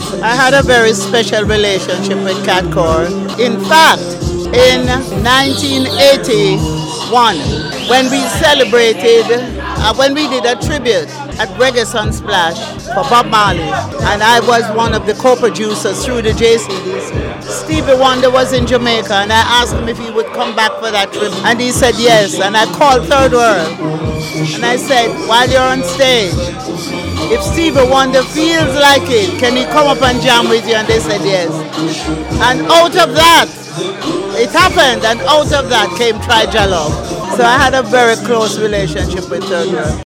I had a very special relationship with Cat Core. In fact, in 1981, when we celebrated, when we did a tribute at Reggae Sunsplash for Bob Marley, and I was one of the co-producers through the JCDs. Stevie Wonder was in Jamaica, and I asked him if he would come back for that trip, and he said yes. And I called Third World, and I said, while you're on stage, if Stevie Wonder feels like it, can he come up and jam with you? And they said yes. And out of that, it happened, and out of that came Try Jollof. So I had a very close relationship with Third World.